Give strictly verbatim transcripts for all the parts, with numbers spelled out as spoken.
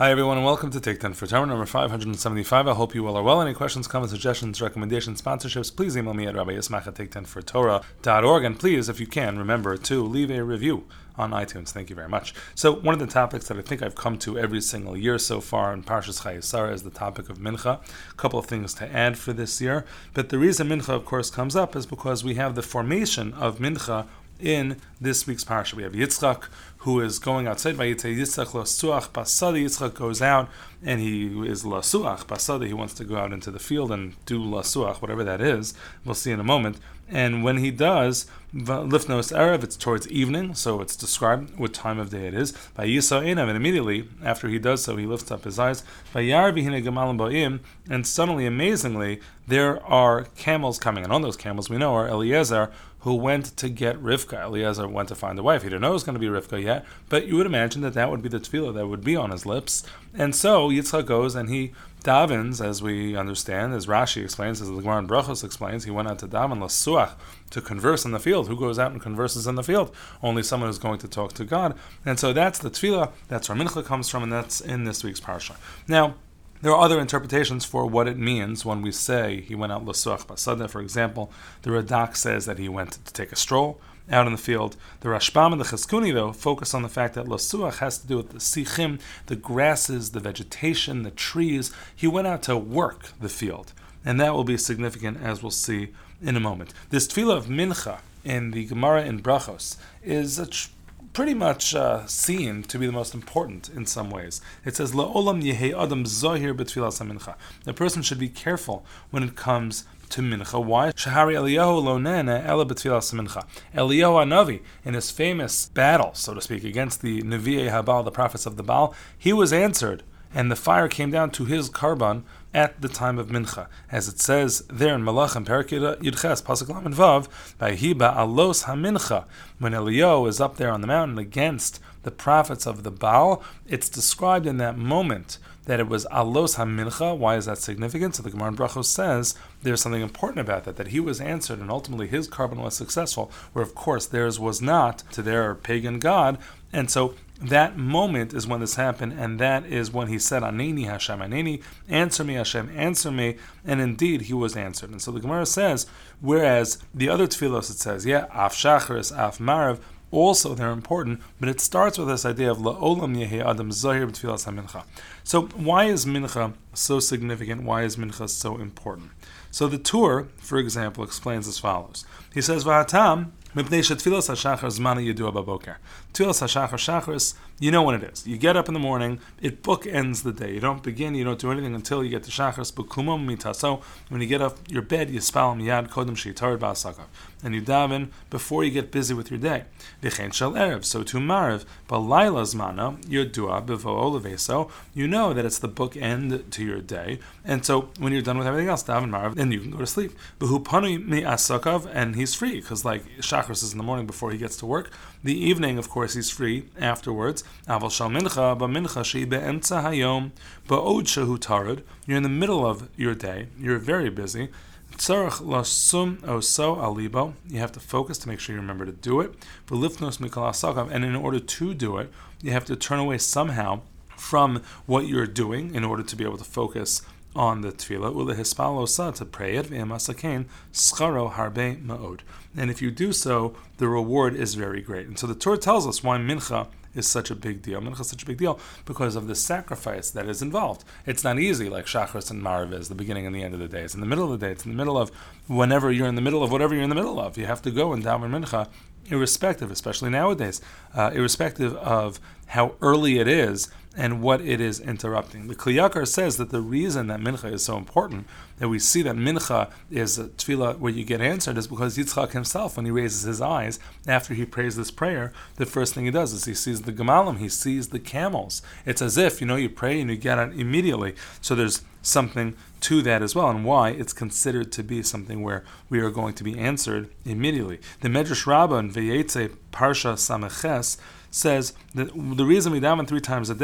Hi everyone and welcome to Take ten for Torah number five hundred seventy-five. I hope you all are well. Any questions, comments, suggestions, recommendations, sponsorships, please email me at rabbi yismach at take ten for torah dot org. And please, if you can, remember to leave a review on iTunes. Thank you very much. So one of the topics that I think I've come to every single year so far in Parshas Chayei Sarah is the topic of Mincha. A couple of things to add for this year. But the reason Mincha, of course, comes up is because we have the formation of Mincha in this week's parsha. We have Yitzchak, who is going outside. Vayitei Yitzchak lasuach basadi. Yitzchak goes out, and he is lasuach basadi. He wants to go out into the field and do lasuach, whatever that is. We'll see in a moment. And when he does, lifnos erev, it's towards evening, so it's described what time of day it is. Vayisa einav, and immediately after he does so, he lifts up his eyes. Vayar v'hine gemalim ba'im, and suddenly, amazingly, there are camels coming, and on those camels we know are Eliezer, who went to get Rivka. Eliezer went to find a wife. He didn't know it was going to be Rivka yet, but you would imagine that that would be the tefillah that would be on his lips. And so Yitzchak goes and he davens, as we understand, as Rashi explains, as the Gemara in Brachos explains, he went out to daven lasuach, to converse in the field. Who goes out and converses in the field? Only someone who's going to talk to God. And so that's the tefillah, that's where Mincha comes from, and that's in this week's parsha. Now, there are other interpretations for what it means when we say he went out lasuach basada. For example, the Radak says that he went to take a stroll out in the field. The Rashbam and the Chizkuni, though, focus on the fact that lasuach has to do with the sichim, the grasses, the vegetation, the trees. He went out to work the field, and that will be significant, as we'll see in a moment. This tefillah of Mincha in the Gemara in Brachos is a tr- pretty much uh, seen to be the most important in some ways. It says, La'olam yehei adam zohir b'tfilas ha-mincha. The person should be careful when it comes to Mincha. Why? Shahari Eliyahu lo nena ela b'tfilas ha-mincha. Eliyahu HaNavi, in his famous battle, so to speak, against the Nevi'ei HaBaal, the prophets of the Baal, he was answered, and the fire came down to his karban at the time of Mincha. As it says there in Malachim, Perek Yudches, Pasuk Lamed Vav, Vayhi ba'alos ha-mincha, when Eliyahu is up there on the mountain against the prophets of the Baal, it's described in that moment that it was alos ha-mincha. Why is that significant? So the Gemara in Brachos says there's something important about that, that he was answered and ultimately his karban was successful, where of course theirs was not, to their pagan god. And so that moment is when this happened, and that is when he said, Aneni Hashem, Aneni, answer me Hashem, answer me, and indeed he was answered. And so the Gemara says, whereas the other tefillos, it says, yeah, Af Shacharis, Af Marav, also they're important, but it starts with this idea of La'olam Yehei Adam Zahir B'Tfilas HaMincha. So why is Mincha so significant? Why is Mincha so important? So the Tur, for example, explains as follows. He says, V'hatam, Mipnei Tfilas HaShachar Zmana Yedua Baboker. Tfilas HaShachar Shacharis, you know when it is. You get up in the morning, it bookends the day. You don't begin, you don't do anything until you get to Shacharis. B'kumam mitaso, when you get up your bed, you spal miyad kodem sheitarid ba'asakav. And you daven before you get busy with your day. V'chein shel erev, so to Mariv, b'layla zmana, Yedua b'vo'o leveso, you know that it's the bookend to your day. And so when you're done with everything else, daven Mariv, then you can go to sleep. B'hu panu mi asakav, and he's free, because like Shacharis is in the morning before he gets to work. The evening, of course, he's free afterwards. Aval shal mincha, ba mincha she be'emtza hayom, ba'od shehu tarud. You're in the middle of your day. You're very busy. Tzarech lasum oso alibo. You have to focus to make sure you remember to do it. V'lifnos mikol asakav. And in order to do it, you have to turn away somehow from what you're doing in order to be able to focus on the tefillah, ula hispal osa, to pray it, v'emasakein scharo harbe ma'od. And if you do so, the reward is very great. And so the Torah tells us why Mincha is such a big deal. Mincha is such a big deal because of the sacrifice that is involved. It's not easy like Shacharis and Marav is, the beginning and the end of the day. It's in the middle of the day. It's in the middle of whenever you're in the middle of whatever you're in the middle of. You have to go and daven Mincha, irrespective, especially nowadays, uh, irrespective of how early it is and what it is interrupting. The Kli Yakar says that the reason that Mincha is so important, that we see that Mincha is a tefillah where you get answered, is because Yitzchak himself, when he raises his eyes after he prays this prayer, the first thing he does is he sees the gemalim, he sees the camels. It's as if, you know, you pray and you get it immediately. So there's something to that as well, and why it's considered to be something where we are going to be answered immediately. The Medrash Rabbah in Vayetze Parsha Sameches says that the reason we daven three times a day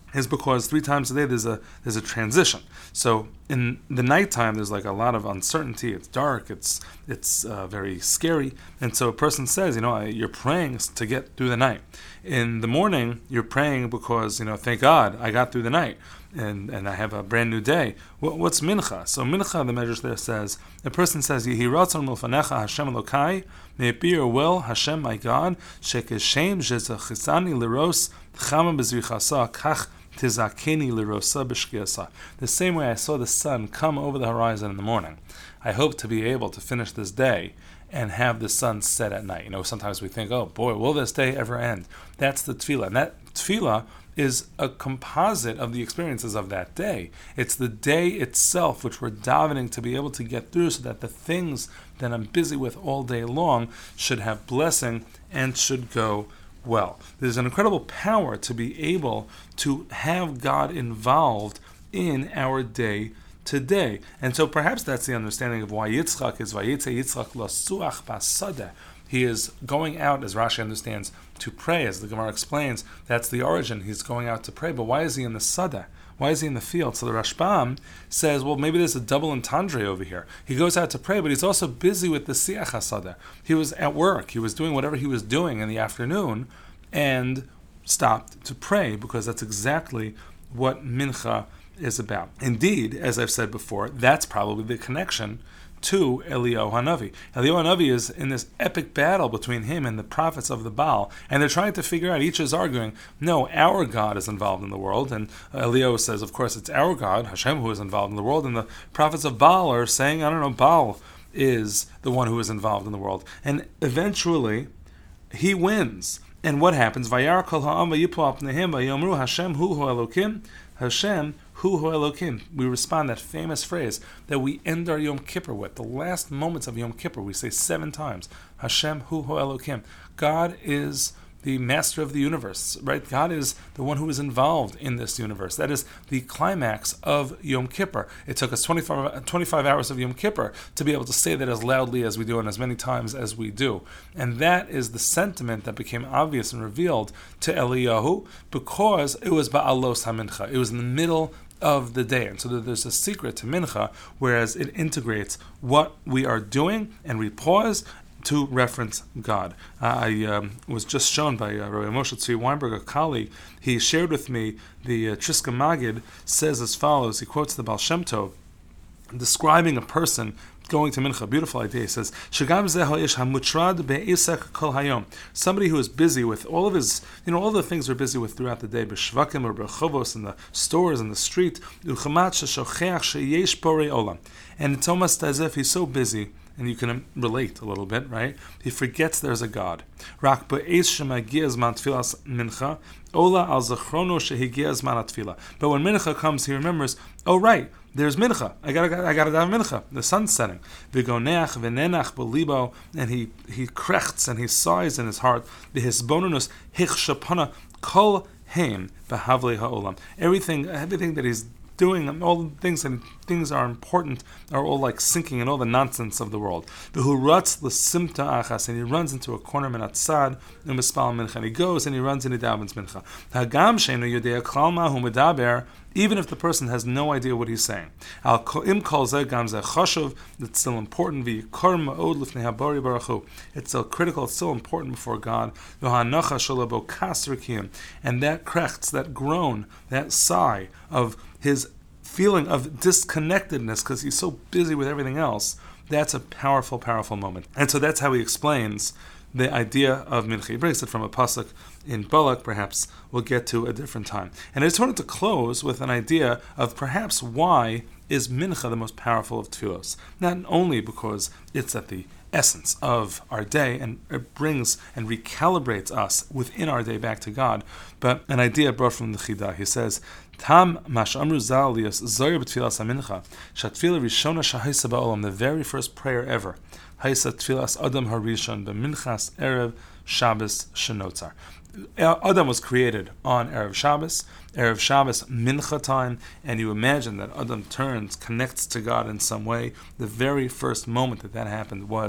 is because three times a day there's a there's a transition. So in the nighttime there's like a lot of uncertainty. It's dark. It's it's uh, very scary. And so a person says, you know, you're praying to get through the night. In the morning you're praying because, you know, thank God I got through the night and and I have a brand new day. What, what's mincha? So mincha, the Medrash there says, a person says, Yehi ratzon milfanecha Hashem Elokai, may it be your will, Hashem my God, shekeshem jezachisani liros chama bezrichasa kach tizakeni lirosa b'shkiasa. The same way I saw the sun come over the horizon in the morning, I hope to be able to finish this day and have the sun set at night. You know, sometimes we think, oh boy, will this day ever end? That's the tefillah. And that tefillah is a composite of the experiences of that day. It's the day itself which we're davening to be able to get through so that the things that I'm busy with all day long should have blessing and should go well. There's an incredible power to be able to have God involved in our day today. And so perhaps that's the understanding of why Yitzchak is Vayetze Yitzchak Lasuach Basadeh. He is going out, as Rashi understands, to pray. As the Gemara explains, that's the origin. He's going out to pray. But why is he in the Sadeh? Why is he in the field? So the Rashbam says, well, maybe there's a double entendre over here. He goes out to pray, but he's also busy with the Siach HaSadeh. He was at work. He was doing whatever he was doing in the afternoon and stopped to pray, because that's exactly what Mincha is about. Indeed, as I've said before, that's probably the connection to Eliyahu Hanavi. Eliyahu Hanavi is in this epic battle between him and the prophets of the Baal, and they're trying to figure out, each is arguing, no, our God is involved in the world, and Eliyahu says, of course, it's our God, Hashem, who is involved in the world, and the prophets of Baal are saying, I don't know, Baal is the one who is involved in the world. And eventually, he wins. And what happens? Vayar kol ha'am vayiplu apneihem vayomru Hashem hu hu Elokim, Hashem Hu Hu Elokim. We respond that famous phrase that we end our Yom Kippur with. The last moments of Yom Kippur, we say seven times, Hashem Hu Hu Elokim. God is the master of the universe, right? God is the one who is involved in this universe. That is the climax of Yom Kippur. It took us twenty-five, twenty-five hours of Yom Kippur to be able to say that as loudly as we do and as many times as we do. And that is the sentiment that became obvious and revealed to Eliyahu, because it was Ba'alos HaMincha. It was in the middle of the day. And so there's a secret to Mincha, whereas it integrates what we are doing and we pause to reference God. Uh, I um, was just shown by uh, Rabbi Moshe Tzvi Weinberg, a colleague. He shared with me the uh, Triska Magid says as follows. He quotes the Baal Shem Tov, describing a person going to Mincha. Beautiful idea. He says, "Shagam zeho ish hamutrad be'esek kol hayom." Somebody who is busy with all of his, you know, all the things we're busy with throughout the day, b'shvakim or b'chovos, in the stores, in the street, u'chamat sheshocheach sheyesh borei olam. And it's almost as if he's so busy, and you can relate a little bit, right? He forgets there's a God. Rak be'ez shemagia zman tfilas mincha, ola al zachrono shehigia zman atfila. But when mincha comes, he remembers, oh right, there's mincha. I gotta, I gotta have mincha. The sun's setting. V'goneach v'nenach b'libo, and he he crechts and he sighs in his heart. V'hisbonunus hichshapana kol heim b'havlei ha'olam. Everything, everything that he's doing, all the things and things are important, are all like sinking in all the nonsense of the world. V'hu ratz l'simta achas, and he runs into a corner minatzad u'mispal mincha, and he goes and he runs and he davens mincha. Hagam sheinu yodea klal ma hu medaber, even if the person has no idea what he's saying. Al im kol zeh gam zeh chashuv, it's still important. V'yikor ma'od l'fnei habari baruch hu, it's still critical, it's still important before God. V'hanacha shalabo kasrikim, and that krechts, that groan, that sigh of his feeling of disconnectedness because he's so busy with everything else, that's a powerful, powerful moment. And so that's how he explains the idea of mincha. He brings it from a pasuk in Balak, perhaps we'll get to a different time. And I just wanted to close with an idea of perhaps why is mincha the most powerful of tefillos. Not only because it's at the essence of our day and it brings and recalibrates us within our day back to God, but an idea brought from the Chidah. He says, Tam mash amru zal lios zoyer b'tfilas hamincha shatfila rishona shahisa ba'olam, the very first prayer ever, haisa tfilas adam harishon b'minchas erev Shabbos shenotzar. Adam was created on Erev Shabbos, Erev Shabbos mincha time, and you imagine that Adam turns, connects to God in some way. The very first moment that that happened was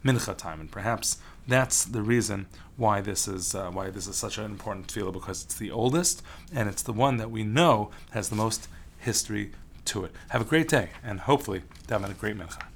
mincha time, and perhaps that's the reason why this is uh, why this is such an important tefillah, because it's the oldest and it's the one that we know has the most history to it. Have a great day, and hopefully, have a great mincha.